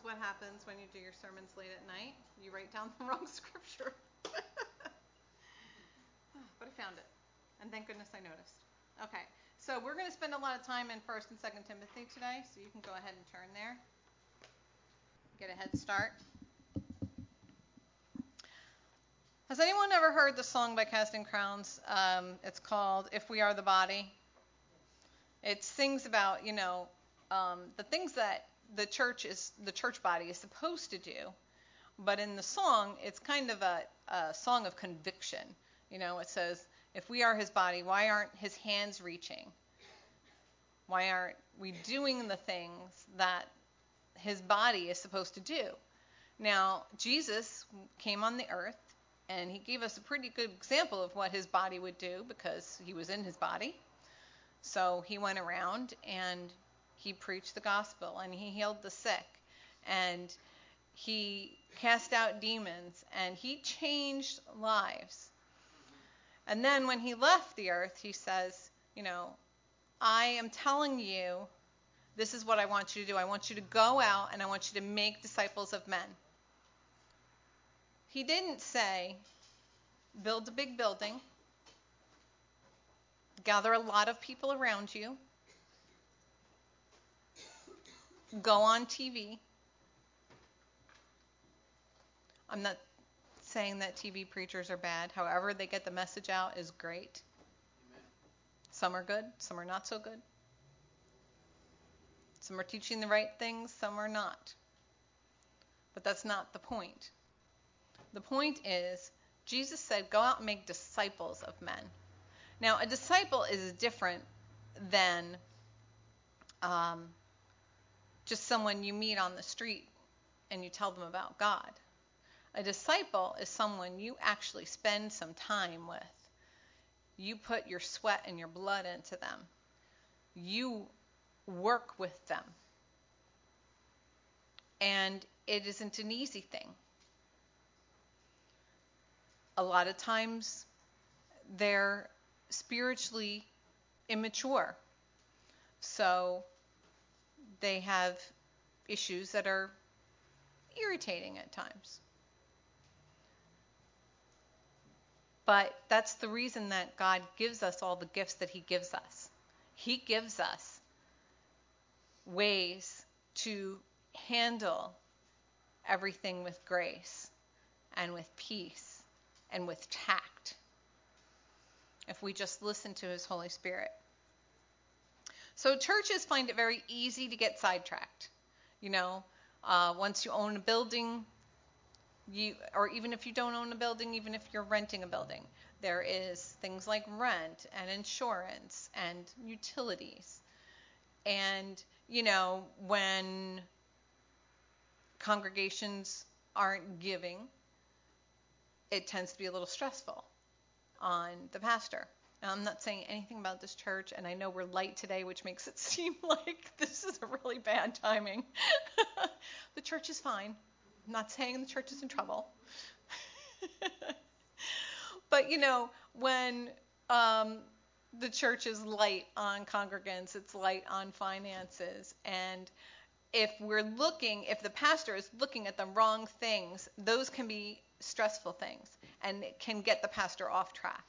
what happens when you do your sermons late at night. You write down the wrong scripture. But I found it. And thank goodness I noticed. Okay, so we're going to spend a lot of time in 1st and 2nd Timothy today, so you can go ahead and turn there. Get a head start. Has anyone ever heard the song by Casting Crowns? It's called If We Are the Body. It sings about, the things that the church body is supposed to do. But in the song, it's kind of a song of conviction. It says, if we are his body, why aren't his hands reaching? Why aren't we doing the things that his body is supposed to do? Now, Jesus came on the earth, and he gave us a pretty good example of what his body would do because he was in his body. So he went around and he preached the gospel and he healed the sick and he cast out demons and he changed lives. And then when he left the earth, he says, I am telling you, this is what I want you to do. I want you to go out and I want you to make disciples of men. He didn't say, build a big building, gather a lot of people around you, go on TV. I'm not saying that TV preachers are bad. However they get the message out is great. Amen. Some are good, some are not so good. Some are teaching the right things, some are not. But that's not the point. The point is, Jesus said, go out and make disciples of men. Now, a disciple is different than just someone you meet on the street and you tell them about God. A disciple is someone you actually spend some time with. You put your sweat and your blood into them. You work with them. And it isn't an easy thing. A lot of times they're spiritually immature. So they have issues that are irritating at times. But that's the reason that God gives us all the gifts that he gives us. He gives us ways to handle everything with grace and with peace and with tact if we just listen to his Holy Spirit. So churches find it very easy to get sidetracked. Once you own a building, or even if you don't own a building, even if you're renting a building, there is things like rent and insurance and utilities. And, when congregations aren't giving, it tends to be a little stressful on the pastor. Now, I'm not saying anything about this church, and I know we're light today, which makes it seem like this is a really bad timing. The church is fine. I'm not saying the church is in trouble. But, when the church is light on congregants, it's light on finances. And if the pastor is looking at the wrong things, those can be stressful things. And it can get the pastor off track.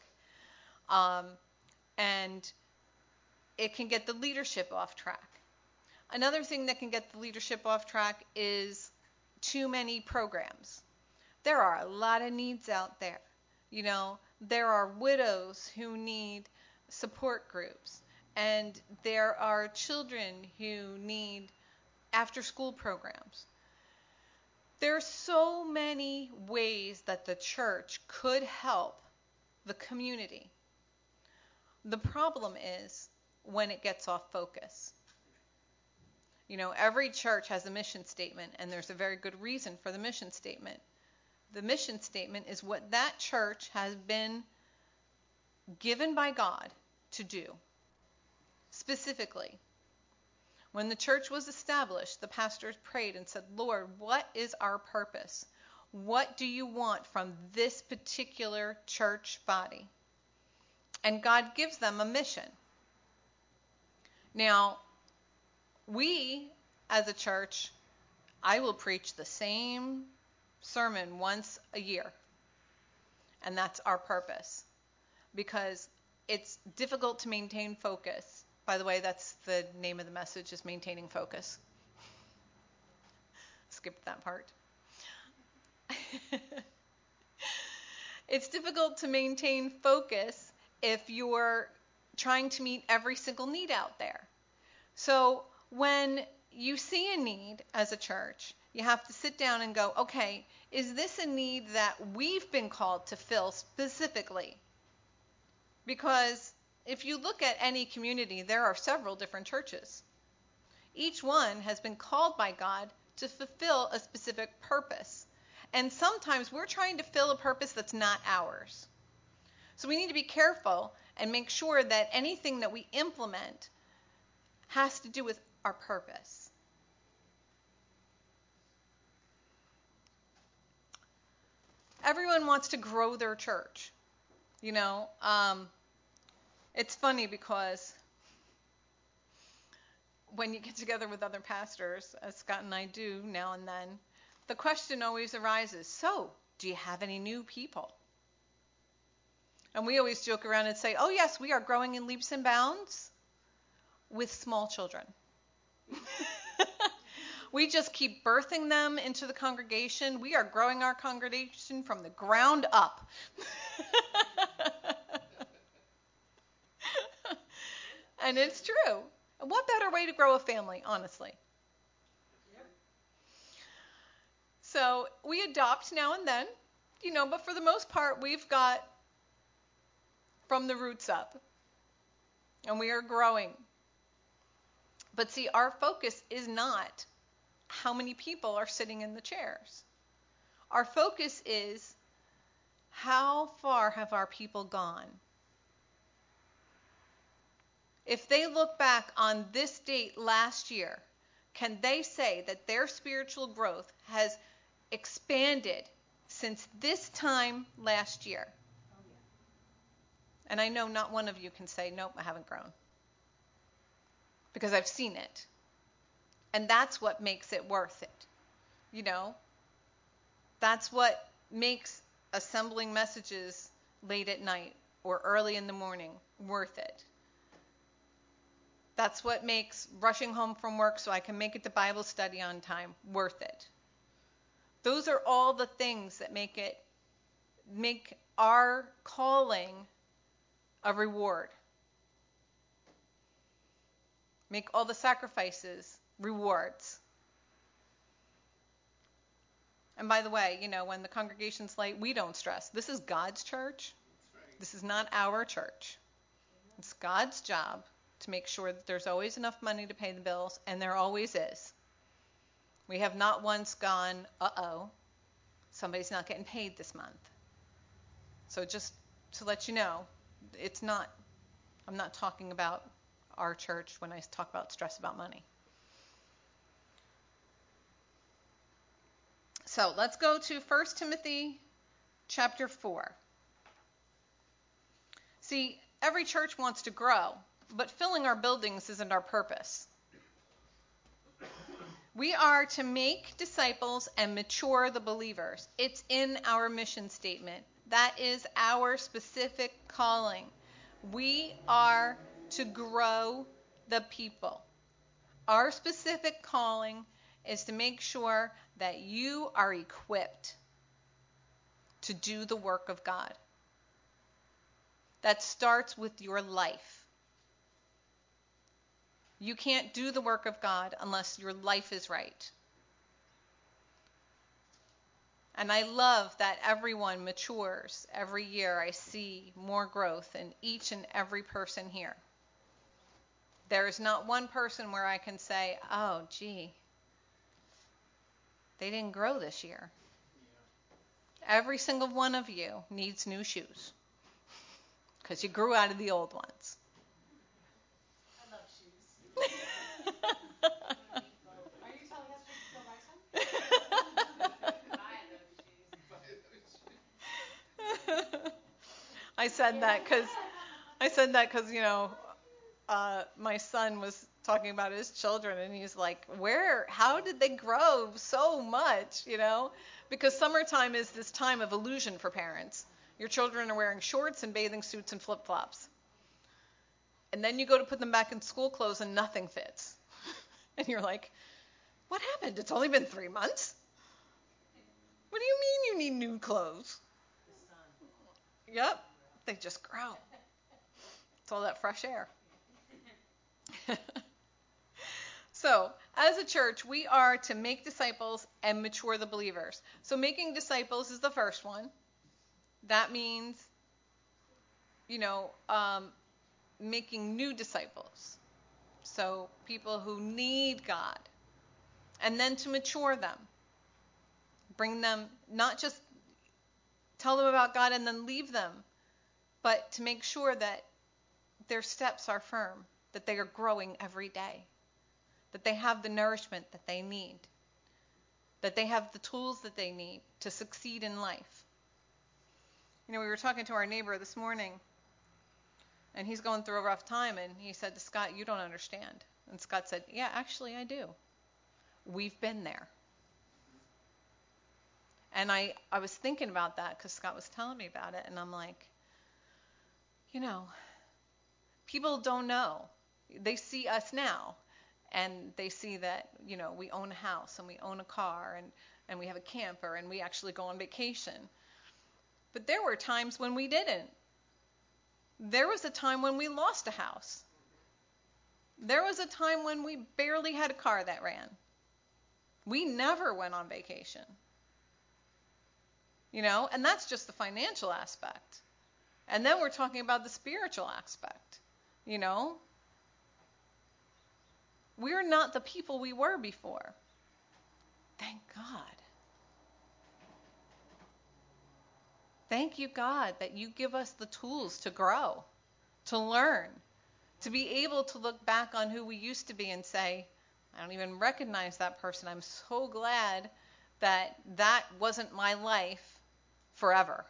And it can get the leadership off track. Another thing that can get the leadership off track is too many programs. There are a lot of needs out there. There are widows who need support groups, and there are children who need after-school programs. There are so many ways that the church could help the community. The problem is when it gets off focus. Every church has a mission statement, and there's a very good reason for the mission statement. The mission statement is what that church has been given by God to do. Specifically, when the church was established, the pastors prayed and said, Lord, what is our purpose? What do you want from this particular church body? And God gives them a mission. Now, we as a church I will preach the same sermon once a year. And that's our purpose. Because it's difficult to maintain focus. By the way, that's the name of the message, is maintaining focus. Skipped that part. It's difficult to maintain focus if you're trying to meet every single need out there. So when you see a need as a church, you have to sit down and go, okay, is this a need that we've been called to fill specifically? Because if you look at any community, there are several different churches. Each one has been called by God to fulfill a specific purpose. And sometimes we're trying to fill a purpose that's not ours. So we need to be careful and make sure that anything that we implement has to do with our purpose. Everyone wants to grow their church. It's funny because when you get together with other pastors, as Scott and I do now and then, the question always arises, so, do you have any new people? And we always joke around and say, oh yes, we are growing in leaps and bounds with small children. We just keep birthing them into the congregation. We are growing our congregation from the ground up. And it's true. What better way to grow a family, honestly? So we adopt now and then, but for the most part, we've got from the roots up. And we are growing. But see, our focus is not how many people are sitting in the chairs. Our focus is how far have our people gone? If they look back on this date last year, can they say that their spiritual growth has expanded since this time last year? Oh, yeah. And I know not one of you can say, nope, I haven't grown. Because I've seen it. And that's what makes it worth it. That's what makes assembling messages late at night or early in the morning worth it. That's what makes rushing home from work so I can make it to Bible study on time worth it. Those are all the things that make our calling a reward. Make all the sacrifices rewards. And by the way, when the congregation's late, we don't stress. This is God's church. This is not our church. It's God's job to make sure that there's always enough money to pay the bills, and there always is. We have not once gone, somebody's not getting paid this month. So just to let you know, I'm not talking about our church when I talk about stress about money. So let's go to 1 Timothy chapter 4. See, every church wants to grow, but filling our buildings isn't our purpose. We are to make disciples and mature the believers. It's in our mission statement. That is our specific calling. We are to grow the people. Our specific calling is to make sure that you are equipped to do the work of God. That starts with your life. You can't do the work of God unless your life is right. And I love that everyone matures every year. I see more growth in each and every person here. There is not one person where I can say, oh, gee, they didn't grow this year. Yeah. Every single one of you needs new shoes because you grew out of the old ones. I love shoes. Are you telling us we should go buy some? Buy those shoes. I said that because my son was talking about his children, and he's like, how did they grow so much, Because summertime is this time of illusion for parents. Your children are wearing shorts and bathing suits and flip-flops. And then you go to put them back in school clothes and nothing fits. And you're like, what happened? It's only been 3 months? What do you mean you need new clothes? Yep, they just grow. It's all that fresh air. So, as a church, we are to make disciples and mature the believers. So making disciples is the first one. That means, making new disciples. So people who need God. And then to mature them. Bring them, not just tell them about God and then leave them, but to make sure that their steps are firm, that they are growing every day, that they have the nourishment that they need, that they have the tools that they need to succeed in life. We were talking to our neighbor this morning, and he's going through a rough time, and he said to Scott, "You don't understand." And Scott said, "Yeah, actually I do. We've been there." And I was thinking about that because Scott was telling me about it, and I'm like, people don't know. They see us now, and they see that, we own a house, and we own a car, and we have a camper, and we actually go on vacation. But there were times when we didn't. There was a time when we lost a house. There was a time when we barely had a car that ran. We never went on vacation. And that's just the financial aspect. And then we're talking about the spiritual aspect. We're not the people we were before. Thank God. Thank you, God, that you give us the tools to grow, to learn, to be able to look back on who we used to be and say, I don't even recognize that person. I'm so glad that that wasn't my life forever.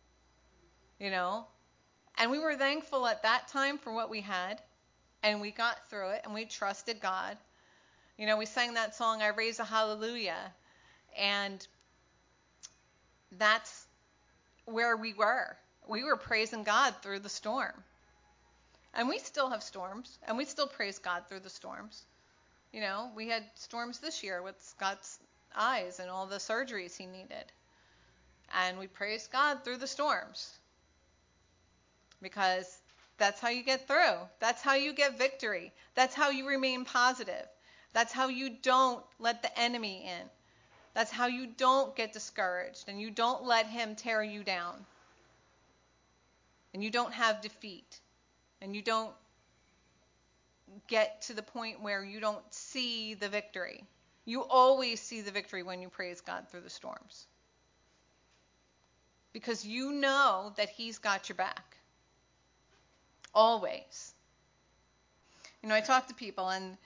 And we were thankful at that time for what we had, and we got through it, and we trusted God. We sang that song, I Raise a Hallelujah, and that's where we were. We were praising God through the storm. And we still have storms, and we still praise God through the storms. We had storms this year with Scott's eyes and all the surgeries he needed. And we praised God through the storms. Because that's how you get through. That's how you get victory. That's how you remain positive. That's how you don't let the enemy in. That's how you don't get discouraged and you don't let him tear you down. And you don't have defeat. And you don't get to the point where you don't see the victory. You always see the victory when you praise God through the storms. Because you know that he's got your back. Always. I talk to people, and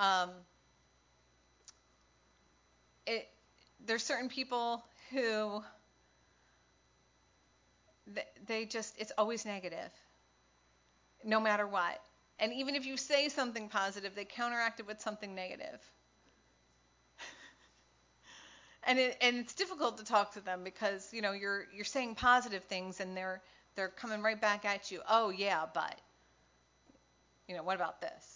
there's certain people who it's always negative, no matter what. And even if you say something positive, they counteract it with something negative. And it's difficult to talk to them because you're saying positive things, and they're coming right back at you. Oh yeah, but what about this?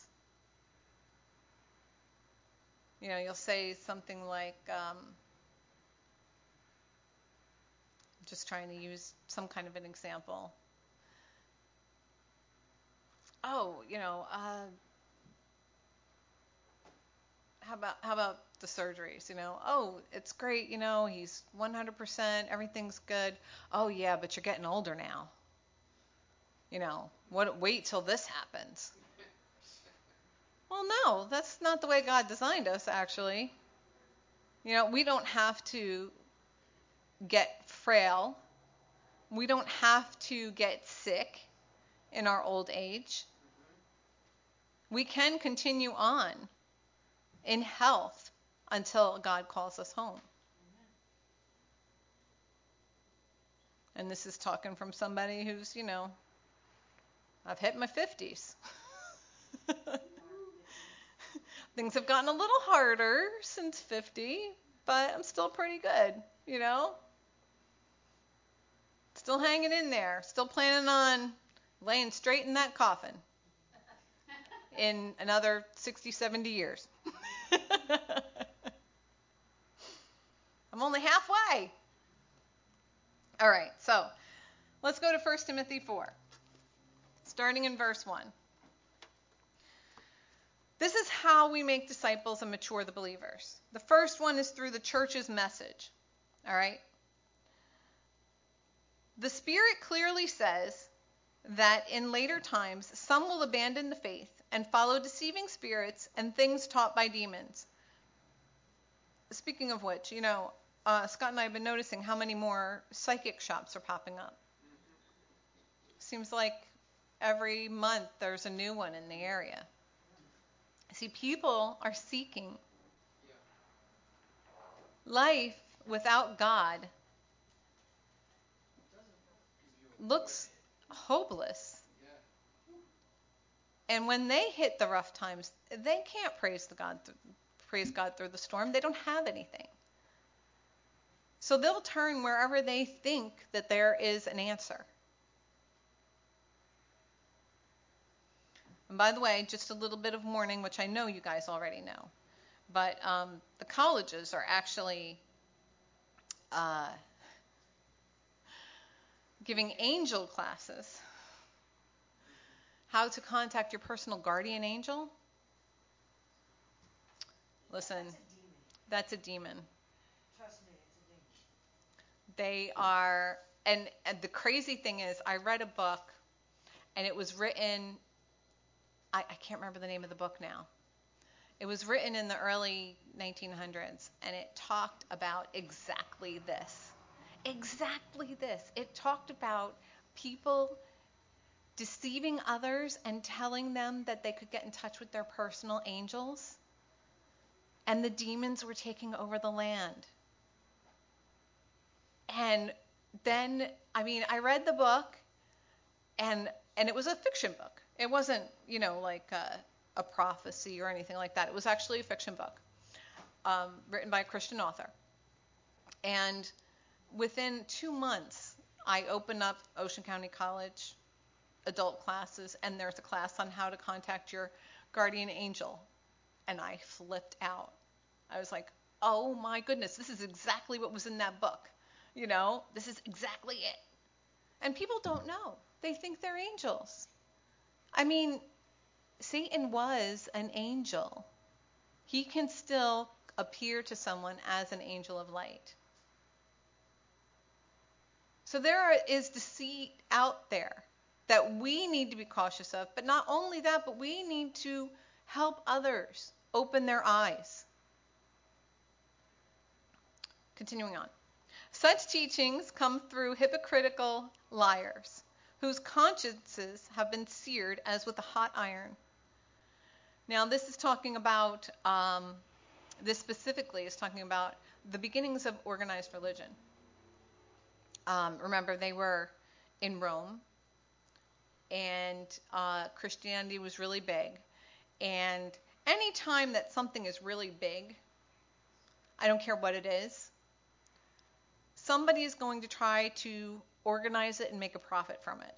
You'll say something like, I'm just trying to use some kind of an example. Oh, how about the surgeries? Oh, it's great. He's 100%. Everything's good. Oh yeah, but you're getting older now. Wait till this happens. Well, no, that's not the way God designed us, actually. We don't have to get frail. We don't have to get sick in our old age. We can continue on in health until God calls us home. And this is talking from somebody who's, I've hit my 50s. Things have gotten a little harder since 50, but I'm still pretty good, you know? Still hanging in there. Still planning on laying straight in that coffin in another 60, 70 years. I'm only halfway. All right, so let's go to 1 Timothy 4, starting in verse 1. This is how we make disciples and mature the believers. The first one is through the church's message. All right? The Spirit clearly says that in later times some will abandon the faith and follow deceiving spirits and things taught by demons. Speaking of which, Scott and I have been noticing how many more psychic shops are popping up. Seems like every month there's a new one in the area. See, people are seeking life without God. Looks hopeless. And when they hit the rough times, they can't praise God through the storm. They don't have anything. So they'll turn wherever they think that there is an answer. And by the way, just a little bit of warning, which I know you guys already know, but the colleges are actually giving angel classes. How to contact your personal guardian angel? Listen, that's a demon. Trust me, it's a demon. They are, and the crazy thing is, I read a book, and it was written, I can't remember the name of the book now. It was written in the early 1900s, and it talked about exactly this. Exactly this. It talked about people deceiving others and telling them that they could get in touch with their personal angels, and the demons were taking over the land. And then, I read the book, and it was a fiction book. It wasn't, like a prophecy or anything like that. It was actually a fiction book written by a Christian author. And within 2 months, I opened up Ocean County College adult classes, and there's a class on how to contact your guardian angel. And I flipped out. I was like, oh my goodness, this is exactly what was in that book. This is exactly it. And people don't know. They think they're angels. Satan was an angel. He can still appear to someone as an angel of light. So there is deceit out there that we need to be cautious of. But not only that, but we need to help others open their eyes. Continuing on. Such teachings come through hypocritical liars, whose consciences have been seared as with a hot iron. Now, this is talking about, this specifically is talking about the beginnings of organized religion. Remember, they were in Rome, and Christianity was really big. And any time that something is really big, I don't care what it is, somebody is going to try to organize it and make a profit from it.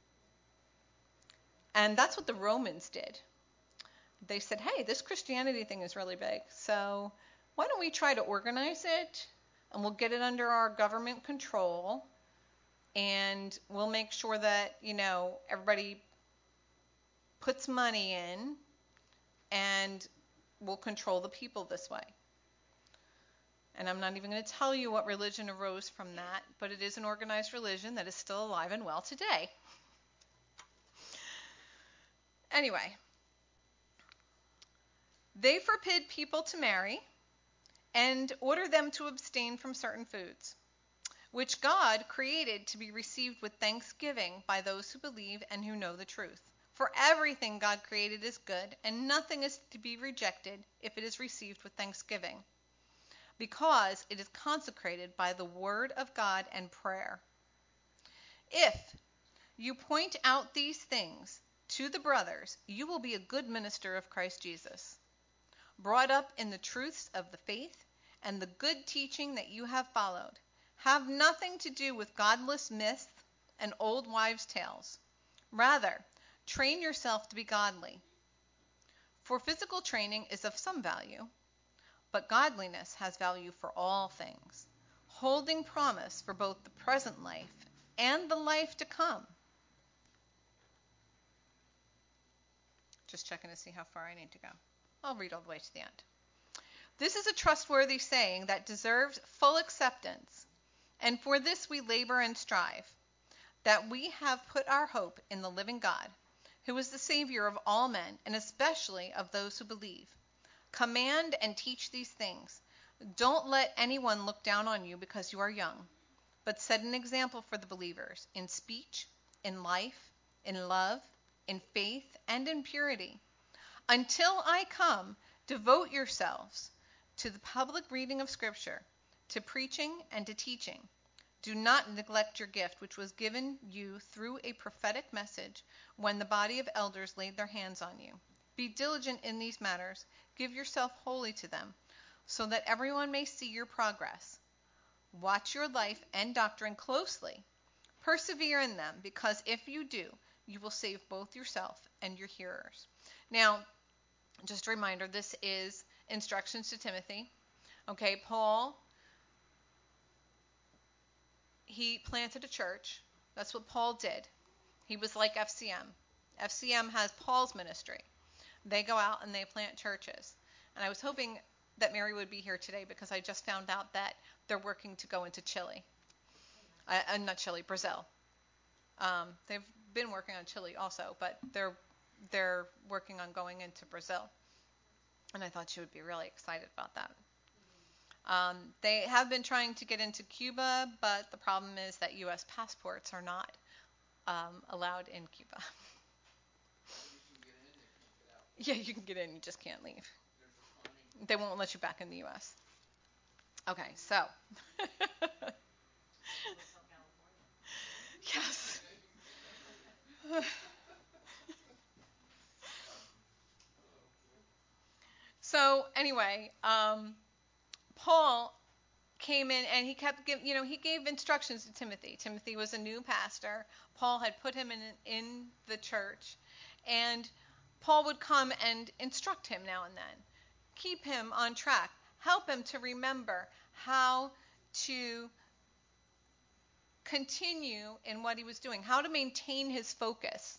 And that's what the Romans did. They said, hey, this Christianity thing is really big, so why don't we try to organize it, and we'll get it under our government control, and we'll make sure that, everybody puts money in, and we'll control the people this way. And I'm not even going to tell you what religion arose from that, but it is an organized religion that is still alive and well today. Anyway, they forbid people to marry and order them to abstain from certain foods, which God created to be received with thanksgiving by those who believe and who know the truth. For everything God created is good, and nothing is to be rejected if it is received with thanksgiving, because it is consecrated by the word of God and prayer. If you point out these things to the brothers, you will be a good minister of Christ Jesus, brought up in the truths of the faith and the good teaching that you have followed. Have nothing to do with godless myths and old wives' tales. Rather, train yourself to be godly. For physical training is of some value, but godliness has value for all things, holding promise for both the present life and the life to come. Just checking to see how far I need to go. I'll read all the way to the end. This is a trustworthy saying that deserves full acceptance, and for this we labor and strive, that we have put our hope in the living God, who is the Savior of all men, and especially of those who believe. Command and teach these things. Don't let anyone look down on you because you are young, but set an example for the believers in speech, in life, in love, in faith, and in purity. Until I come, devote yourselves to the public reading of Scripture, to preaching and to teaching. Do not neglect your gift, which was given you through a prophetic message when the body of elders laid their hands on you. Be diligent in these matters. Give yourself wholly to them, so that everyone may see your progress. Watch your life and doctrine closely. Persevere in them, because if you do, you will save both yourself and your hearers. Now, just a reminder, this is instructions to Timothy. Okay, Paul, he planted a church. That's what Paul did. He was like FCM. FCM has Paul's ministry. They go out and they plant churches. And I was hoping that Mary would be here today because I just found out that they're working to go into Chile. Not Chile, Brazil. They've been working on Chile also, but they're working on going into Brazil. And I thought she would be really excited about that. They have been trying to get into Cuba, but the problem is that U.S. passports are not allowed in Cuba. Yeah, you can get in, you just can't leave. They won't let you back in the U.S. Okay, so. Yes. So anyway, Paul came in and he kept giving, he gave instructions to Timothy. Timothy was a new pastor. Paul had put him in the church, and Paul would come and instruct him now and then, keep him on track, help him to remember how to continue in what he was doing, how to maintain his focus.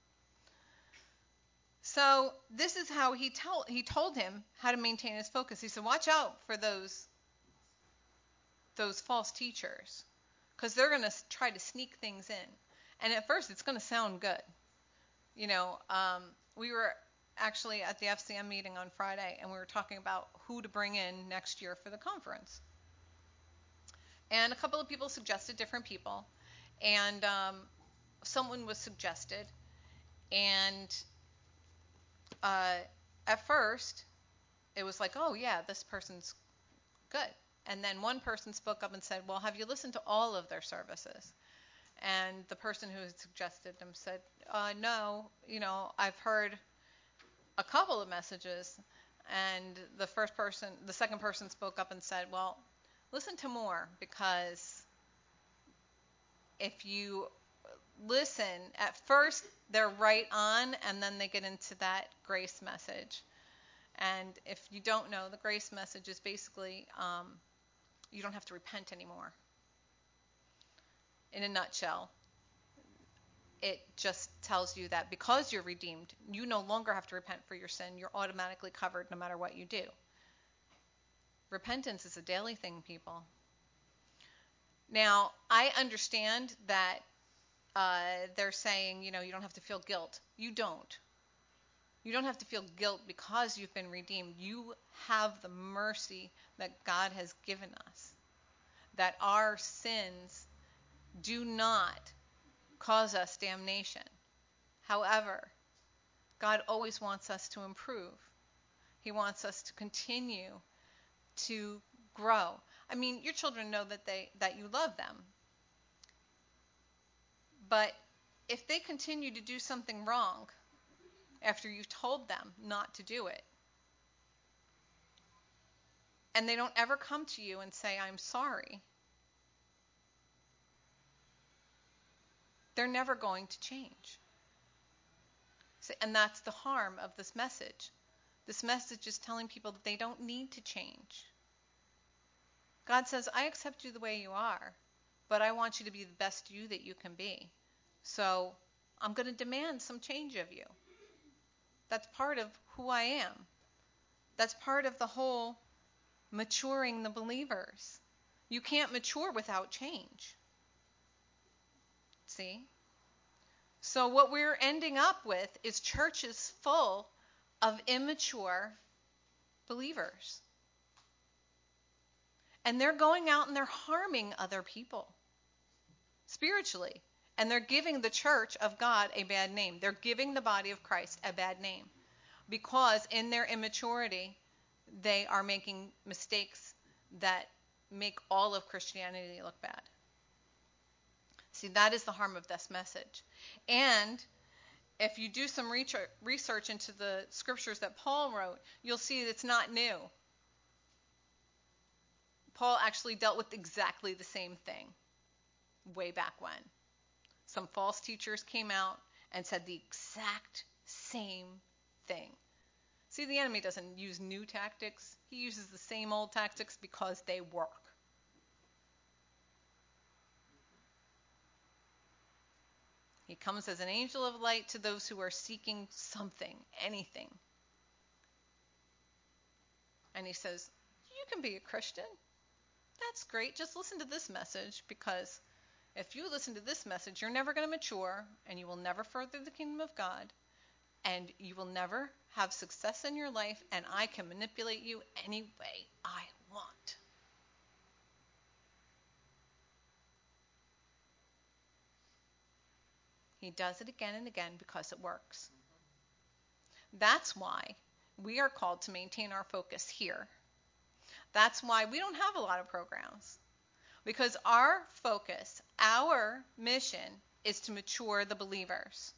So this is how he told him how to maintain his focus. He said, watch out for those false teachers, because they're going to try to sneak things in. And at first it's going to sound good. We were actually at the FCM meeting on Friday, and we were talking about who to bring in next year for the conference. And a couple of people suggested different people, and someone was suggested, and at first it was like, oh yeah, this person's good. And then one person spoke up and said, well, have you listened to all of their services? And the person who had suggested them said, no, I've heard a couple of messages. And the second person spoke up and said, well, listen to more, because if you listen, at first they're right on, and then they get into that grace message. And if you don't know, the grace message is basically you don't have to repent anymore. In a nutshell, it just tells you that because you're redeemed, you no longer have to repent for your sin. You're automatically covered no matter what you do. Repentance is a daily thing, people. Now, I understand that they're saying, you don't have to feel guilt. You don't. You don't have to feel guilt because you've been redeemed. You have the mercy that God has given us, that our sins do not cause us damnation. However, God always wants us to improve. He wants us to continue to grow. I mean, your children know that you love them. But if they continue to do something wrong after you've told them not to do it, and they don't ever come to you and say, I'm sorry, they're never going to change. See, and that's the harm of this message. This message is telling people that they don't need to change. God says, I accept you the way you are, but I want you to be the best you that you can be. So I'm going to demand some change of you. That's part of who I am. That's part of the whole maturing the believers. You can't mature without change. See? So what we're ending up with is churches full of immature believers. And they're going out and they're harming other people spiritually. And they're giving the church of God a bad name. They're giving the body of Christ a bad name. Because in their immaturity, they are making mistakes that make all of Christianity look bad. See, that is the harm of this message. And if you do some research into the scriptures that Paul wrote, you'll see that it's not new. Paul actually dealt with exactly the same thing way back when. Some false teachers came out and said the exact same thing. See, the enemy doesn't use new tactics. He uses the same old tactics because they work. He comes as an angel of light to those who are seeking something, anything. And he says, you can be a Christian. That's great. Just listen to this message, because if you listen to this message, you're never going to mature, and you will never further the kingdom of God, and you will never have success in your life, and I can manipulate you any way I want. He does it again and again because it works. That's why we are called to maintain our focus here. That's why we don't have a lot of programs. Because our focus, our mission, is to mature the believers.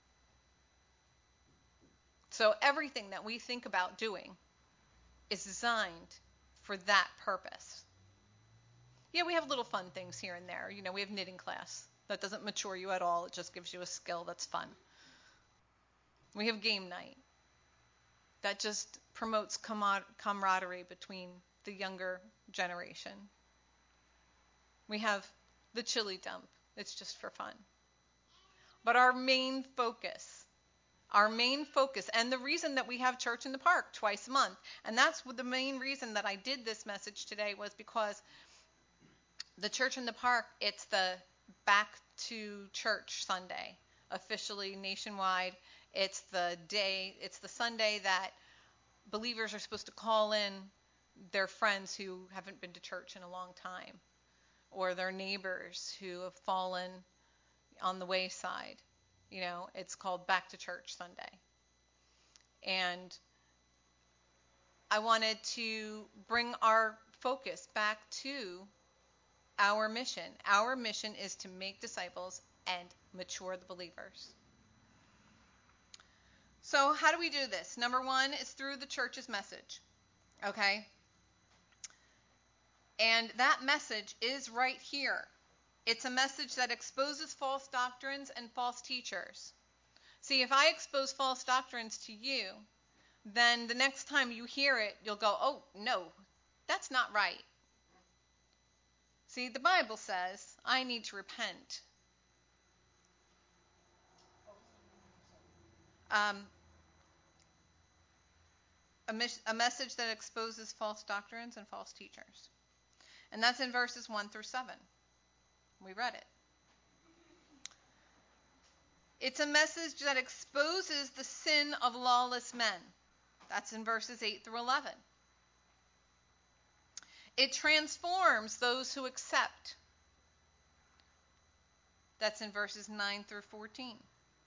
So everything that we think about doing is designed for that purpose. Yeah, we have little fun things here and there. We have knitting class. That doesn't mature you at all. It just gives you a skill that's fun. We have game night. That just promotes camaraderie between the younger generation. We have the chili dump. It's just for fun. But our main focus, and the reason that we have church in the park twice a month, and that's the main reason that I did this message today, was because the church in the park, it's the Back to Church Sunday, officially nationwide. It's the Sunday that believers are supposed to call in their friends who haven't been to church in a long time, or their neighbors who have fallen on the wayside. It's called Back to Church Sunday. And I wanted to bring our focus back to our mission. Our mission is to make disciples and mature the believers. So how do we do this? Number one is through the church's message. Okay? And that message is right here. It's a message that exposes false doctrines and false teachers. See, if I expose false doctrines to you, then the next time you hear it, you'll go, oh, no, that's not right. See, the Bible says I need to repent. A message that exposes false doctrines and false teachers. And that's in verses 1 through 7. We read it. It's a message that exposes the sin of lawless men. That's in verses 8 through 11. It transforms those who accept. That's in verses 9 through 14.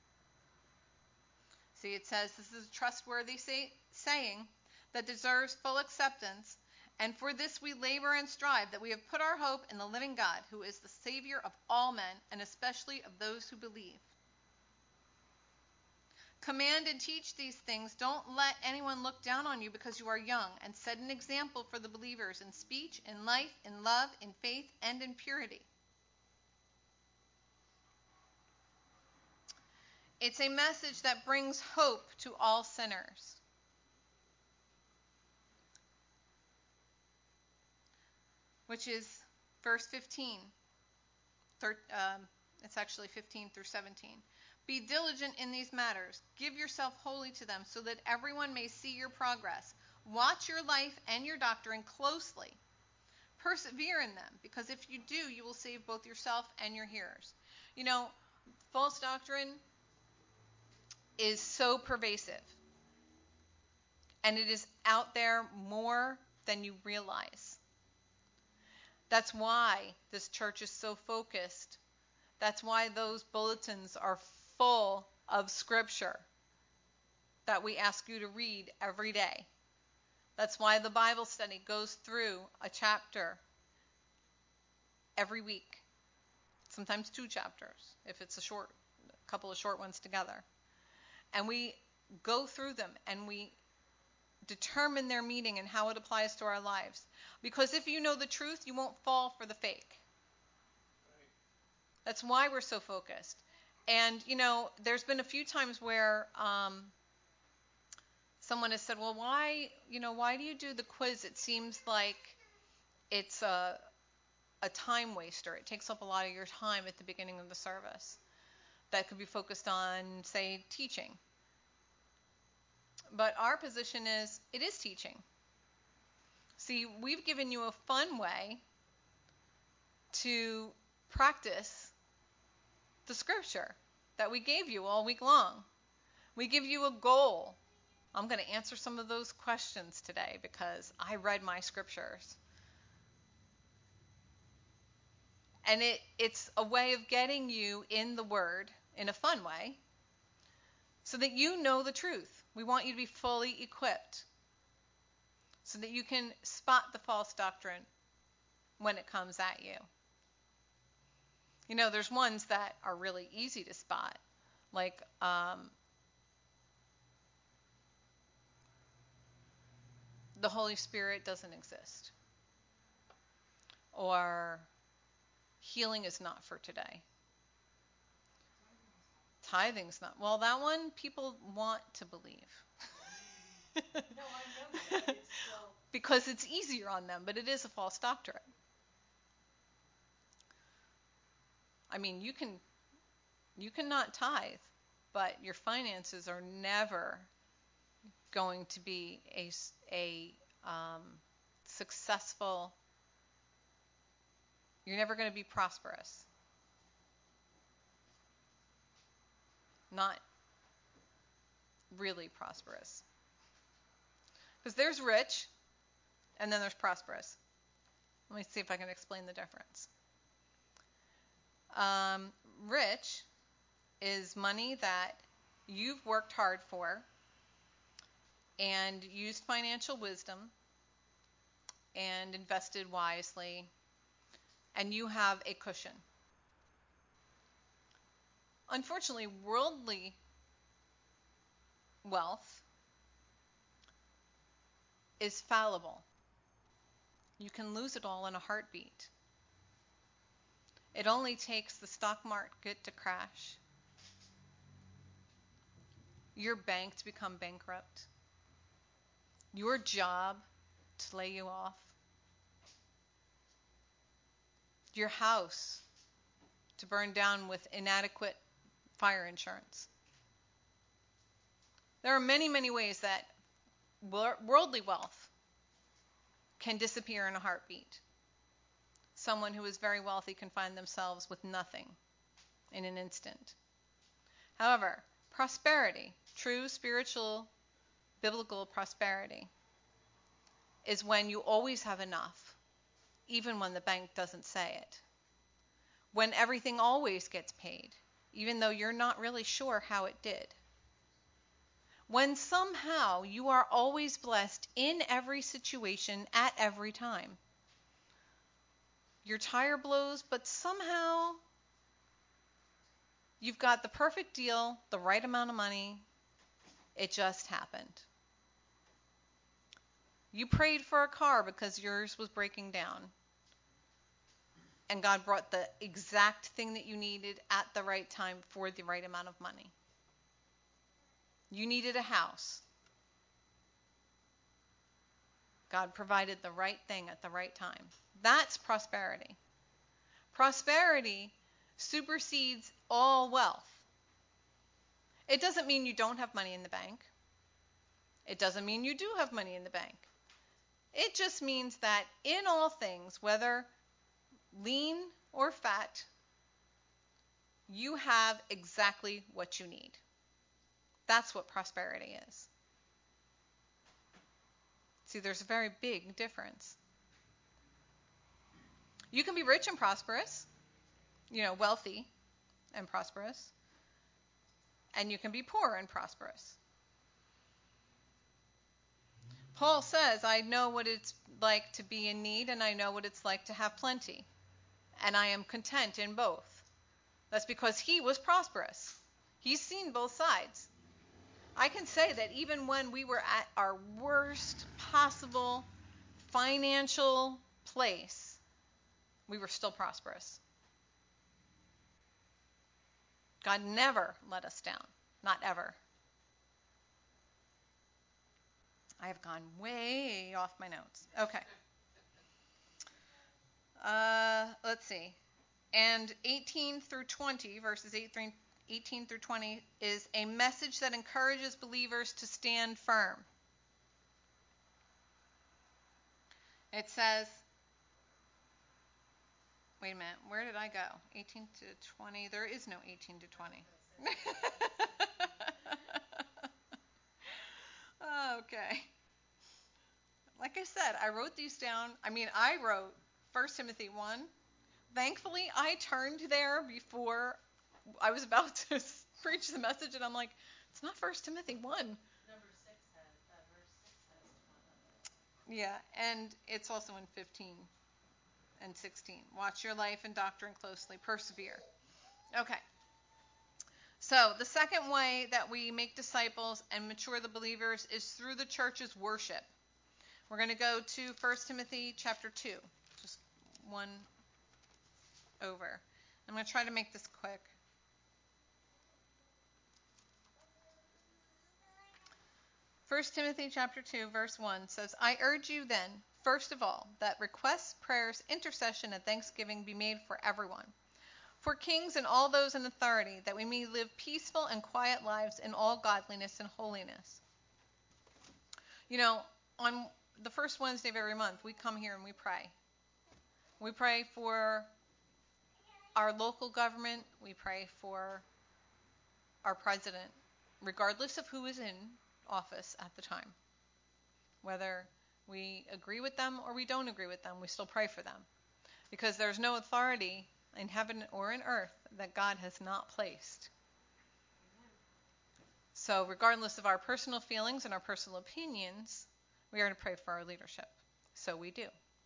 See, it says, this is a trustworthy saying that deserves full acceptance, and for this we labor and strive, that we have put our hope in the living God, who is the Savior of all men, and especially of those who believe. Command and teach these things. Don't let anyone look down on you because you are young, and set an example for the believers in speech, in life, in love, in faith, and in purity. It's a message that brings hope to all sinners. Which is verse 15. It's actually 15 through 17. Be diligent in these matters. Give yourself wholly to them so that everyone may see your progress. Watch your life and your doctrine closely. Persevere in them, because if you do, you will save both yourself and your hearers. You know, false doctrine is so pervasive, and it is out there more than you realize. That's why this church is so focused. That's why those bulletins are full of scripture that we ask you to read every day. That's why the Bible study goes through a chapter every week, sometimes 2 chapters if it's a couple of short ones together. And we go through them and we determine their meaning and how it applies to our lives. Because if you know the truth, you won't fall for the fake. That's why we're so focused. And, you know, there's been a few times where someone has said, well, why do you do the quiz? It seems like it's a time waster. It takes up a lot of your time at the beginning of the service that could be focused on, say, teaching. But our position is, it is teaching. See, we've given you a fun way to practice the scripture that we gave you all week long. We give you a goal. I'm going to answer some of those questions today because I read my scriptures. And it's a way of getting you in the Word in a fun way so that you know the truth. We want you to be fully equipped so that you can spot the false doctrine when it comes at you. You know, there's ones that are really easy to spot, like the Holy Spirit doesn't exist, or healing is not for today. Tithing's not. Well, that one people want to believe. No, I know that. It's still... Because it's easier on them, but it is a false doctrine. I mean, you cannot tithe, but your finances are never going to be a successful. You're never going to be prosperous. Not really prosperous. Because there's rich, and then there's prosperous. Let me see if I can explain the difference. Rich is money that you've worked hard for and used financial wisdom and invested wisely, and you have a cushion. Unfortunately, worldly wealth is fallible. You can lose it all in a heartbeat. It only takes the stock market to crash, your bank to become bankrupt, your job to lay you off, your house to burn down with inadequate fire insurance. There are many, many ways that worldly wealth can disappear in a heartbeat. Someone who is very wealthy can find themselves with nothing in an instant. However, prosperity, true spiritual, biblical prosperity, is when you always have enough, even when the bank doesn't say it. When everything always gets paid, even though you're not really sure how it did. When somehow you are always blessed in every situation at every time. Your tire blows, but somehow you've got the perfect deal, the right amount of money, It just happened. You prayed for a car because yours was breaking down. And God brought the exact thing that you needed at the right time for the right amount of money. You needed a house. God provided the right thing at the right time. That's prosperity. Prosperity supersedes all wealth. It doesn't mean you don't have money in the bank. It doesn't mean you do have money in the bank. It just means that in all things, whether lean or fat, you have exactly what you need. That's what prosperity is. See, there's a very big difference. You can be rich and prosperous, wealthy and prosperous, and you can be poor and prosperous. Paul says, I know what it's like to be in need, and I know what it's like to have plenty, and I am content in both. That's because he was prosperous. He's seen both sides. I can say that even when we were at our worst possible financial place, we were still prosperous. God never let us down. Not ever. I have gone way off my notes. Okay. Let's see. And 18 through 20, verses 18 through 20, is a message that encourages believers to stand firm. It says, wait a minute, where did I go? 18 to 20. There is no 18 to 20. Okay. Like I said, I wrote these down. I wrote 1 Timothy 1. Thankfully, I turned there before I was about to preach the message, and I'm like, it's not 1 Timothy 1. Number 6 has, verse 6 has 1 on it. Yeah, and it's also in 15 and 16. Watch your life and doctrine closely. Persevere. Okay. So the second way that we make disciples and mature the believers is through the church's worship. We're going to go to 1 Timothy chapter 2. Just one over. I'm going to try to make this quick. 1 Timothy chapter 2, verse 1 says, I urge you then, first of all, that requests, prayers, intercession, and thanksgiving be made for everyone, for kings and all those in authority, that we may live peaceful and quiet lives in all godliness and holiness. On the first Wednesday of every month, we come here and we pray. We pray for our local government. We pray for our president, regardless of who is in office at the time. Whether we agree with them or we don't agree with them, we still pray for them. Because there's no authority in heaven or in earth that God has not placed. So regardless of our personal feelings and our personal opinions, we are to pray for our leadership. So we do.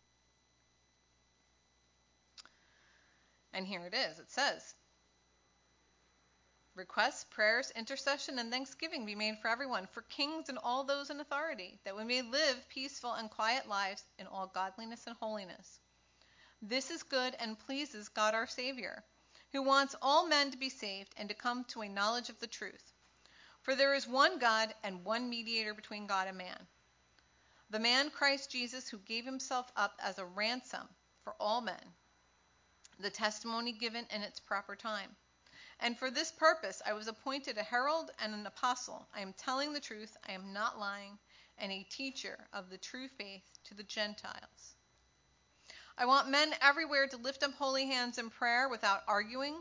And here it is. It says, requests, prayers, intercession, and thanksgiving be made for everyone, for kings and all those in authority, that we may live peaceful and quiet lives in all godliness and holiness. This is good and pleases God our Savior, who wants all men to be saved and to come to a knowledge of the truth. For there is one God and one mediator between God and man, the man Christ Jesus, who gave himself up as a ransom for all men, the testimony given in its proper time. And for this purpose I was appointed a herald and an apostle. I am telling the truth, I am not lying, and a teacher of the true faith to the Gentiles. I want men everywhere to lift up holy hands in prayer without arguing,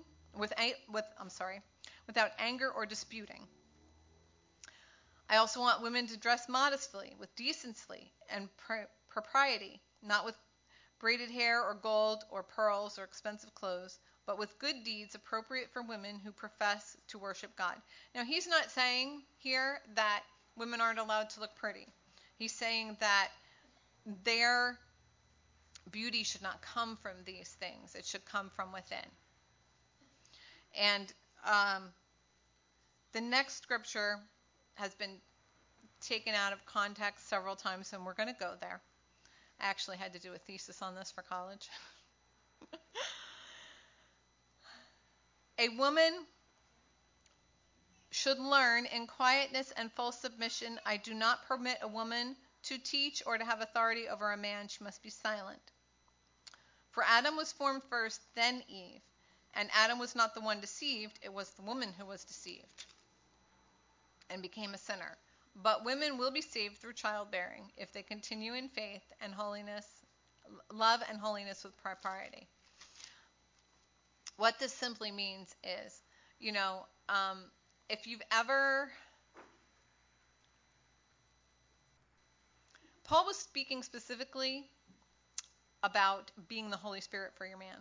without anger or disputing. I also want women to dress modestly, with decency and propriety, not with braided hair or gold or pearls or expensive clothes, but with good deeds appropriate for women who profess to worship God. Now, he's not saying here that women aren't allowed to look pretty. He's saying that their beauty should not come from these things. It should come from within. And the next scripture has been taken out of context several times, and we're going to go there. I actually had to do a thesis on this for college. A woman should learn in quietness and full submission. I do not permit a woman to teach or to have authority over a man. She must be silent. For Adam was formed first, then Eve. And Adam was not the one deceived, it was the woman who was deceived and became a sinner. But women will be saved through childbearing if they continue in faith and holiness, love and holiness with propriety. What this simply means is, if you've ever... Paul was speaking specifically about being the Holy Spirit for your man.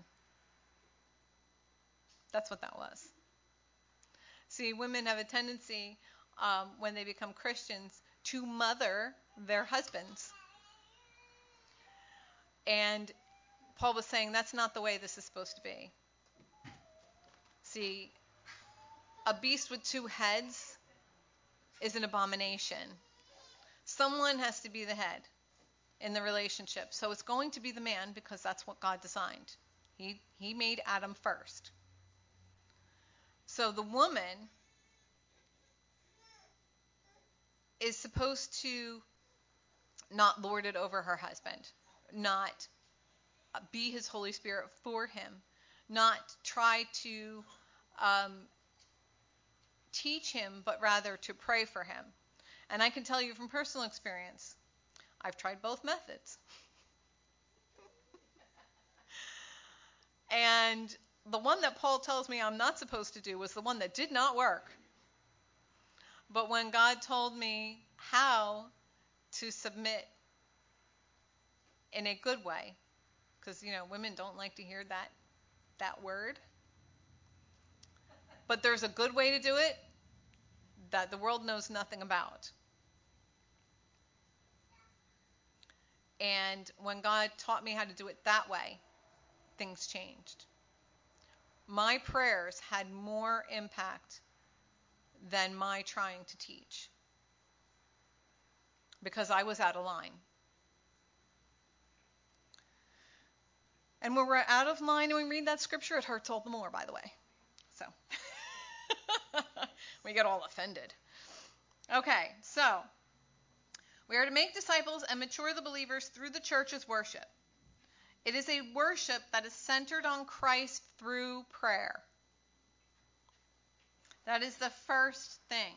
That's what that was. See, women have a tendency, when they become Christians, to mother their husbands. And Paul was saying that's not the way this is supposed to be. See, a beast with two heads is an abomination. Someone has to be the head in the relationship. So it's going to be the man because that's what God designed. He made Adam first. So the woman is supposed to not lord it over her husband, not be his Holy Spirit for him, not try to teach him, but rather to pray for him. And I can tell you from personal experience, I've tried both methods. And the one that Paul tells me I'm not supposed to do was the one that did not work. But when God told me how to submit in a good way, because, women don't like to hear that word. But there's a good way to do it that the world knows nothing about. And when God taught me how to do it that way, things changed. My prayers had more impact than my trying to teach, because I was out of line. And when we're out of line and we read that scripture, it hurts all the more, by the way. So we get all offended. Okay, so we are to make disciples and mature the believers through the church's worship. It is a worship that is centered on Christ through prayer. That is the first thing.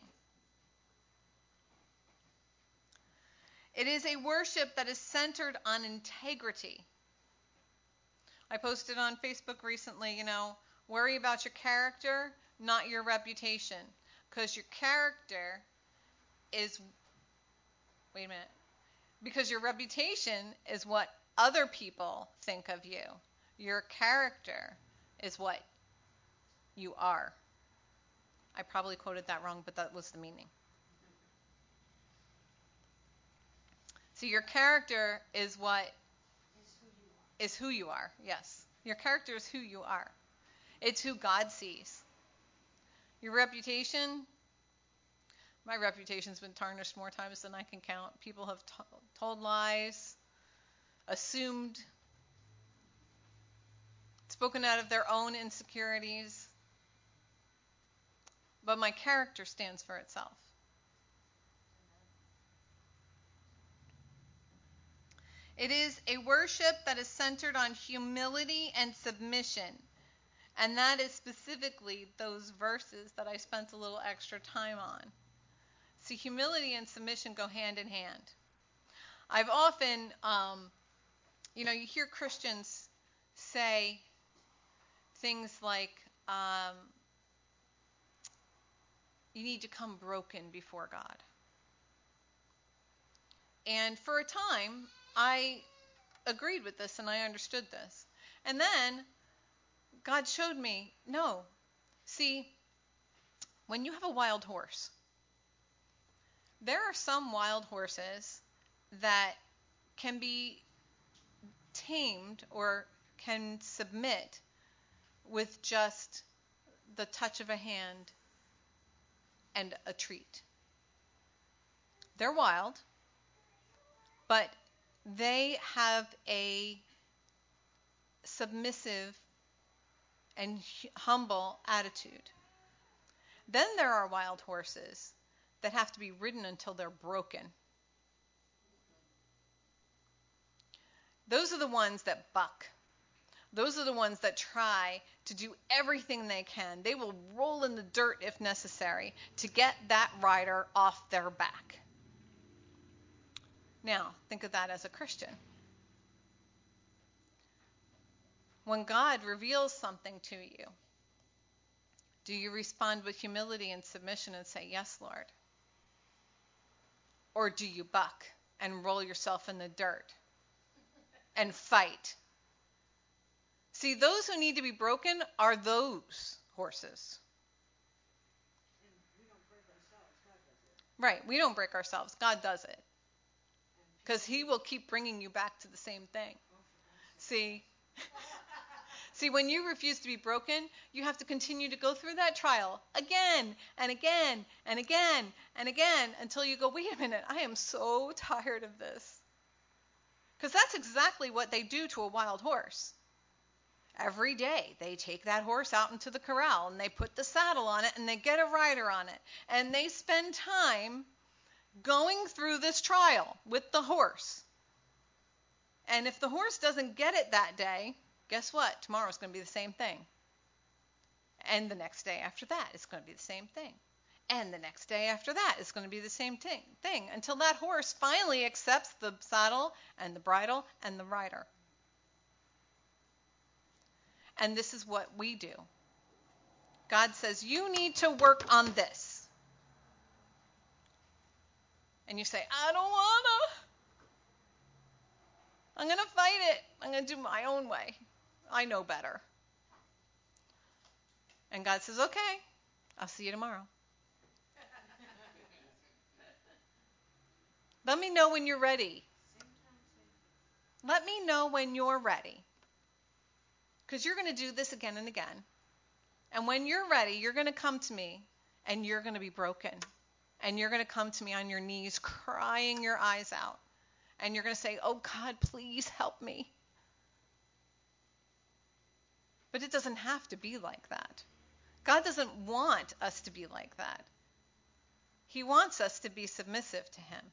It is a worship that is centered on integrity. I posted on Facebook recently, worry about your character, not your reputation. Because your character is, because your reputation is what other people think of you. Your character is what you are. I probably quoted that wrong, but that was the meaning. So your character is what is who you are. Yes. Your character is who you are. It's who God sees. Your reputation, my reputation's been tarnished more times than I can count. People have told lies, assumed, spoken out of their own insecurities. But my character stands for itself. It is a worship that is centered on humility and submission. And that is specifically those verses that I spent a little extra time on. See, humility and submission go hand in hand. I've often, you hear Christians say things like, you need to come broken before God. And for a time, I agreed with this and I understood this. And then God showed me, no. See, when you have a wild horse, there are some wild horses that can be tamed or can submit with just the touch of a hand and a treat. They're wild, but they have a submissive and humble attitude. Then there are wild horses that have to be ridden until they're broken. Those are the ones that buck. Those are the ones that try to do everything they can. They will roll in the dirt if necessary to get that rider off their back. Now, think of that as a Christian. When God reveals something to you, do you respond with humility and submission and say, "Yes, Lord"? Or do you buck and roll yourself in the dirt and fight? See, those who need to be broken are those horses. And we don't break ourselves. God does it. Right, we don't break ourselves. God does it. Because he will keep bringing you back to the same thing. See? See, when you refuse to be broken, you have to continue to go through that trial again and again and again and again until you go, wait a minute, I am so tired of this. Because that's exactly what they do to a wild horse. Every day they take that horse out into the corral and they put the saddle on it and they get a rider on it. And they spend time going through this trial with the horse. And if the horse doesn't get it that day, guess what? Tomorrow's going to be the same thing. And the next day after that, it's going to be the same thing. And the next day after that, it's going to be the same thing until that horse finally accepts the saddle and the bridle and the rider. And this is what we do. God says, you need to work on this. And you say, I don't want to. I'm going to fight it. I'm going to do my own way. I know better. And God says, okay, I'll see you tomorrow. Let me know when you're ready. Let me know when you're ready. Because you're going to do this again and again. And when you're ready, you're going to come to me and you're going to be broken. And you're going to come to me on your knees, crying your eyes out. And you're going to say, oh God, please help me. But it doesn't have to be like that. God doesn't want us to be like that. He wants us to be submissive to him.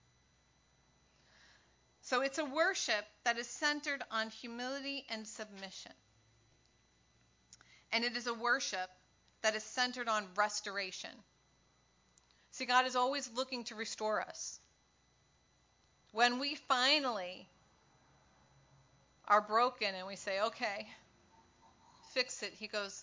So it's a worship that is centered on humility and submission. And it is a worship that is centered on restoration. See, God is always looking to restore us. When we finally are broken and we say, okay, fix it, he goes,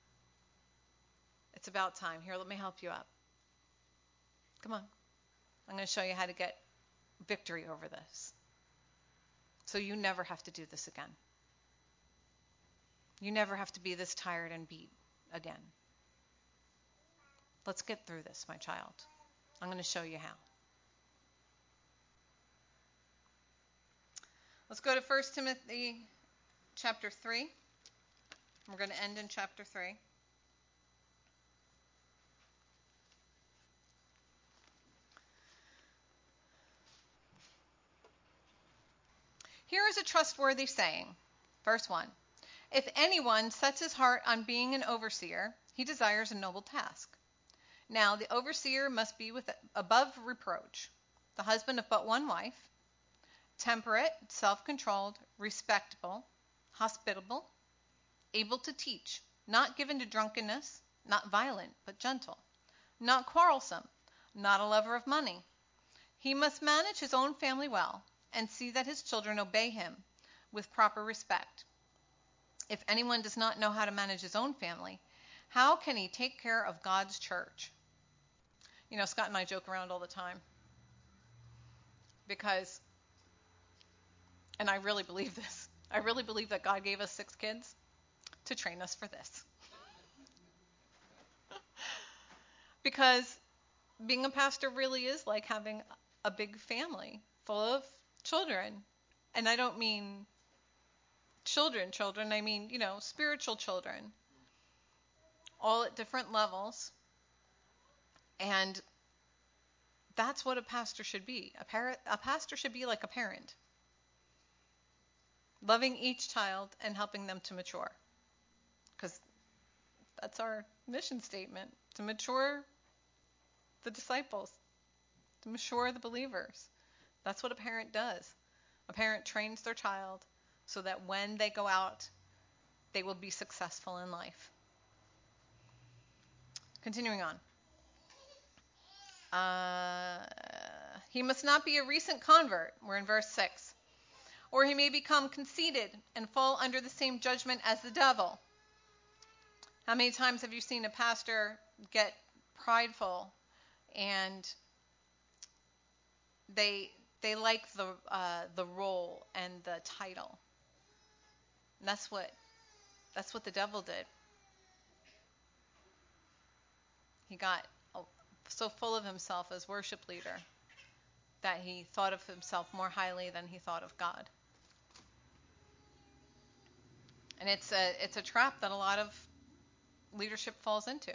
it's about time. Here, let me help you up. Come on. I'm going to show you how to get victory over this. So you never have to do this again. You never have to be this tired and beat again. Let's get through this, my child. I'm going to show you how. Let's go to 1 Timothy chapter 3. We're going to end in chapter 3. Here is a trustworthy saying. Verse 1. If anyone sets his heart on being an overseer, he desires a noble task. Now, the overseer must be above reproach, the husband of but one wife, temperate, self-controlled, respectable, hospitable, able to teach, not given to drunkenness, not violent, but gentle, not quarrelsome, not a lover of money. He must manage his own family well and see that his children obey him with proper respect. If anyone does not know how to manage his own family, how can he take care of God's church? You know, Scott and I joke around all the time because, and I really believe this, I really believe that God gave us 6 kids to train us for this. Because being a pastor really is like having a big family full of children. And I don't mean children, I mean, you know, spiritual children, all at different levels. And That's what a pastor should be. A pastor should be like a parent, loving each child and helping them to mature. Because that's our mission statement, to mature the disciples, to mature the believers. That's what a parent does. A parent trains their child so that when they go out, they will be successful in life. Continuing on. He must not be a recent convert. We're in verse 6. Or he may become conceited and fall under the same judgment as the devil. How many times have you seen a pastor get prideful and they like the role and the title? And that's what the devil did. He got so full of himself as worship leader that he thought of himself more highly than he thought of God. And it's a trap that a lot of leadership falls into.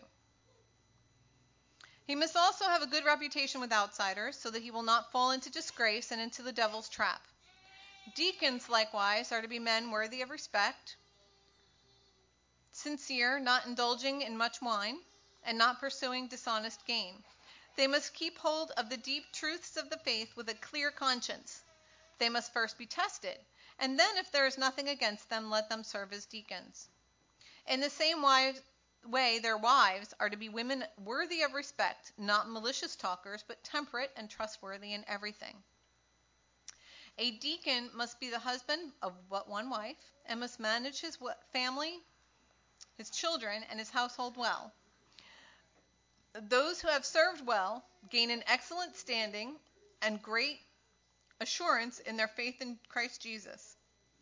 He must also have a good reputation with outsiders so that he will not fall into disgrace and into the devil's trap. Deacons, likewise, are to be men worthy of respect, sincere, not indulging in much wine, and not pursuing dishonest gain. They must keep hold of the deep truths of the faith with a clear conscience. They must first be tested, and then if there is nothing against them, let them serve as deacons. In the same way, their wives are to be women worthy of respect, not malicious talkers, but temperate and trustworthy in everything. A deacon must be the husband of but one wife, and must manage his family, his children, and his household well. Those who have served well gain an excellent standing and great assurance in their faith in Christ Jesus.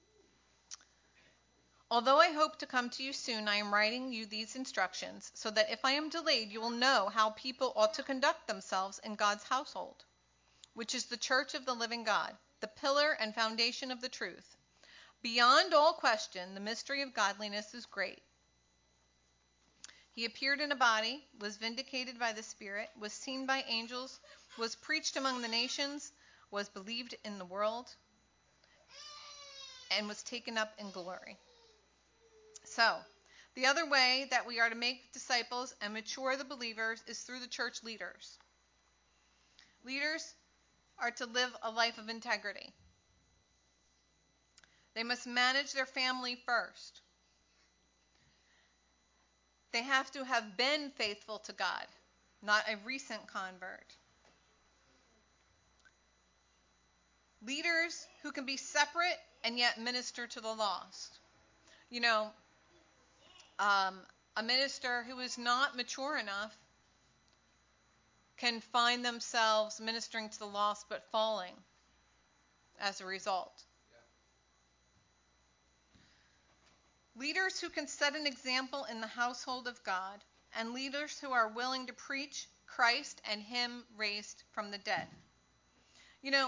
Although I hope to come to you soon, I am writing you these instructions, so that if I am delayed, you will know how people ought to conduct themselves in God's household, which is the church of the living God, the pillar and foundation of the truth. Beyond all question, the mystery of godliness is great. He appeared in a body, was vindicated by the Spirit, was seen by angels, was preached among the nations, was believed in the world, and was taken up in glory. So, the other way that we are to make disciples and mature the believers is through the church leaders. Leaders are to live a life of integrity. They must manage their family first. They have to have been faithful to God, not a recent convert. Leaders who can be separate and yet minister to the lost. You know, a minister who is not mature enough can find themselves ministering to the lost but falling as a result. Leaders who can set an example in the household of God, and leaders who are willing to preach Christ and Him raised from the dead. You know,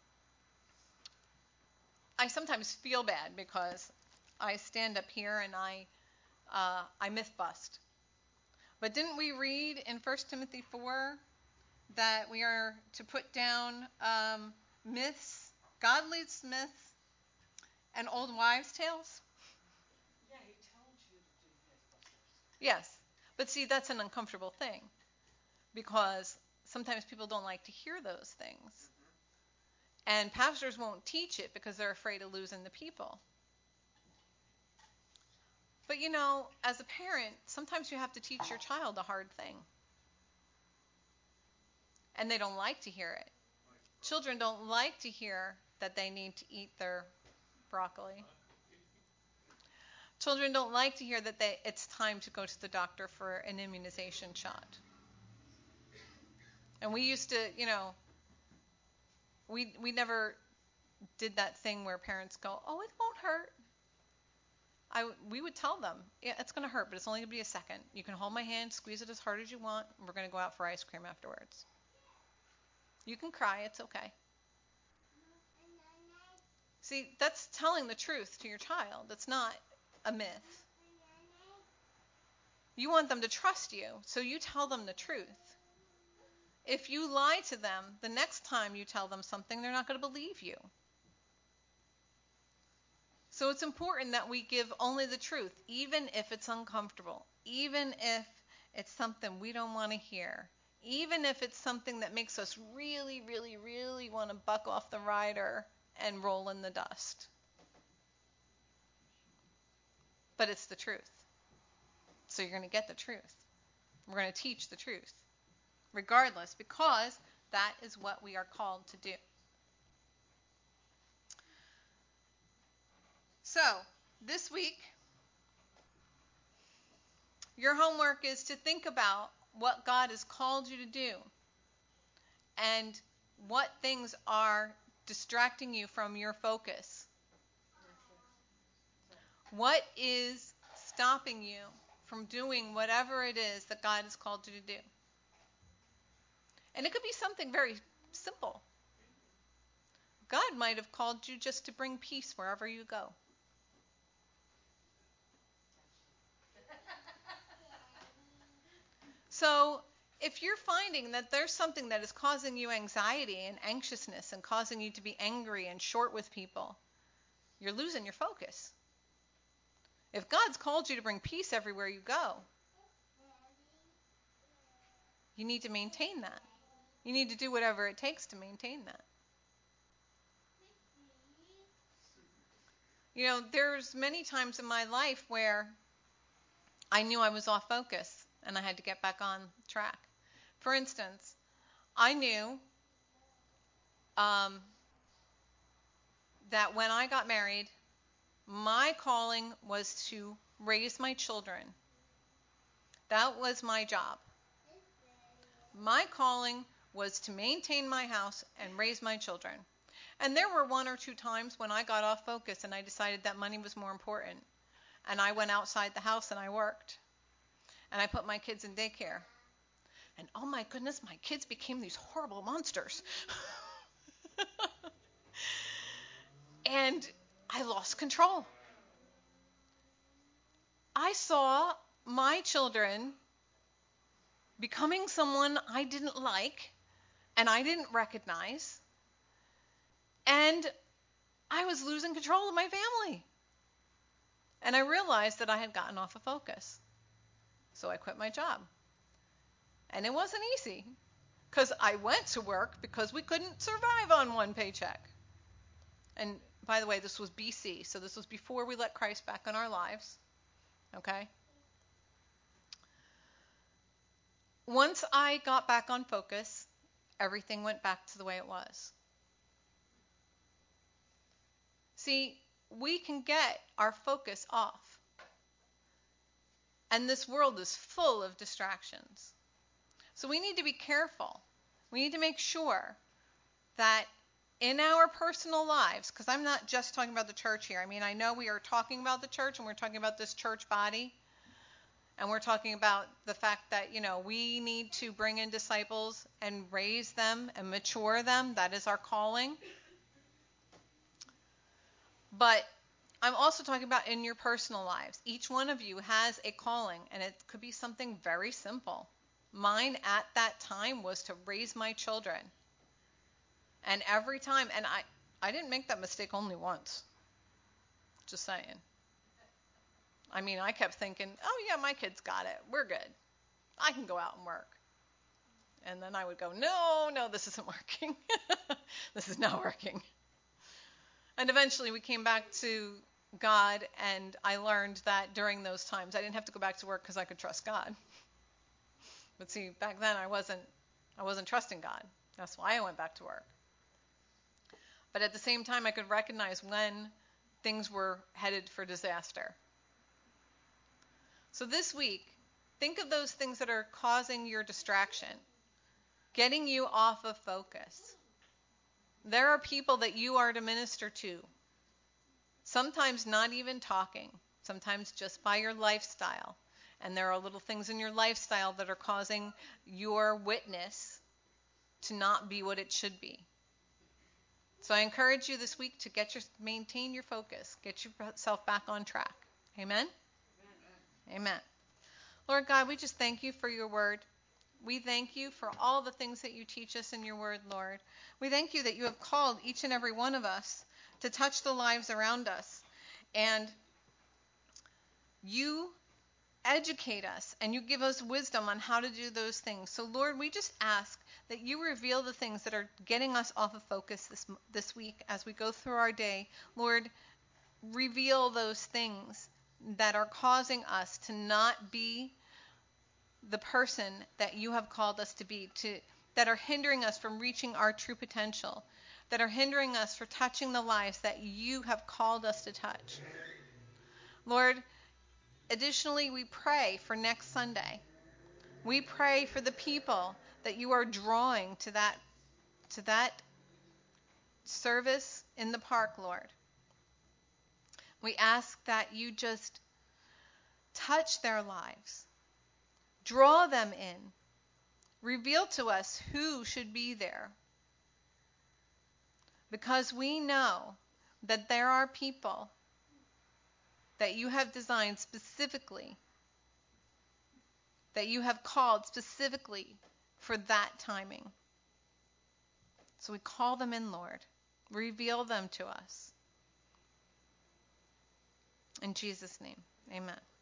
I sometimes feel bad because I stand up here and I myth bust. But didn't we read in 1 Timothy 4 that we are to put down myths, godly myths, and old wives' tales? Yeah, he told you to do Mythbusters. Yes. But see, that's an uncomfortable thing because sometimes people don't like to hear those things. And pastors won't teach it because they're afraid of losing the people. But you know, as a parent, sometimes you have to teach your child a hard thing. And they don't like to hear it. Children don't like to hear that they need to eat their broccoli. Children don't like to hear that it's time to go to the doctor for an immunization shot. And we used to, you know, we never did that thing where parents go, oh, it won't hurt. We would tell them, yeah, it's going to hurt, but it's only going to be a second. You can hold my hand, squeeze it as hard as you want, and we're going to go out for ice cream afterwards. You can cry, it's okay. See, that's telling the truth to your child. It's not a myth. You want them to trust you, so you tell them the truth. if you lie to them, the next time you tell them something, they're not going to believe you. So it's important that we give only the truth, even if it's uncomfortable, even if it's something we don't want to hear, even if it's something that makes us really, really, really want to buck off the rider and roll in the dust. But it's the truth. So you're going to get the truth. We're going to teach the truth, regardless, because that is what we are called to do. So, this week, your homework is to think about what God has called you to do and what things are distracting you from your focus. What is stopping you from doing whatever it is that God has called you to do? And it could be something very simple. God might have called you just to bring peace wherever you go. So if you're finding that there's something that is causing you anxiety and anxiousness and causing you to be angry and short with people, you're losing your focus. If God's called you to bring peace everywhere you go, you need to maintain that. You need to do whatever it takes to maintain that. You know, there's many times in my life where I knew I was off focus and I had to get back on track. For instance, I knew that when I got married, my calling was to raise my children. That was my job. My calling was to maintain my house and raise my children. And there were one or two times when I got off focus and I decided that money was more important. And I went outside the house and I worked. And I put my kids in daycare. And oh my goodness, my kids became these horrible monsters. And I lost control. I saw my children becoming someone I didn't like and I didn't recognize. And I was losing control of my family. And I realized that I had gotten off of focus. So I quit my job. And it wasn't easy because I went to work because we couldn't survive on one paycheck. And by the way, this was BC, so this was before we let Christ back in our lives. Okay? Once I got back on focus, everything went back to the way it was. See, we can get our focus off. And this world is full of distractions. So we need to be careful. We need to make sure that in our personal lives, because I'm not just talking about the church here. I mean, I know we are talking about the church and we're talking about this church body. And we're talking about the fact that, you know, we need to bring in disciples and raise them and mature them. That is our calling. But I'm also talking about in your personal lives. Each one of you has a calling, and it could be something very simple. Mine at that time was to raise my children. And every time, and I didn't make that mistake only once. Just saying. I mean, I kept thinking, oh yeah, my kids got it. We're good. I can go out and work. And then I would go, no, this isn't working. This is not working. And eventually we came back to God, and I learned that during those times I didn't have to go back to work because I could trust God. But see, back then I wasn't trusting God. That's why I went back to work. But at the same time, I could recognize when things were headed for disaster. So this week, think of those things that are causing your distraction, getting you off of focus. There are people that you are to minister to. Sometimes not even talking, sometimes just by your lifestyle. And there are little things in your lifestyle that are causing your witness to not be what it should be. So I encourage you this week to maintain your focus, get yourself back on track. Amen? Amen. Lord God, we just thank you for your word. We thank you for all the things that you teach us in your word, Lord. We thank you that you have called each and every one of us to touch the lives around us. And you educate us and you give us wisdom on how to do those things. So, Lord, we just ask that you reveal the things that are getting us off of focus this week as we go through our day. Lord, reveal those things that are causing us to not be the person that you have called us to be, that are hindering us from reaching our true potential, that are hindering us from touching the lives that you have called us to touch. Lord, additionally, we pray for next Sunday. We pray for the people that you are drawing to that service in the park, Lord. We ask that you just touch their lives, draw them in, reveal to us who should be there. Because we know that there are people that you have designed specifically, that you have called specifically for that timing. So we call them in, Lord. Reveal them to us. In Jesus' name, amen.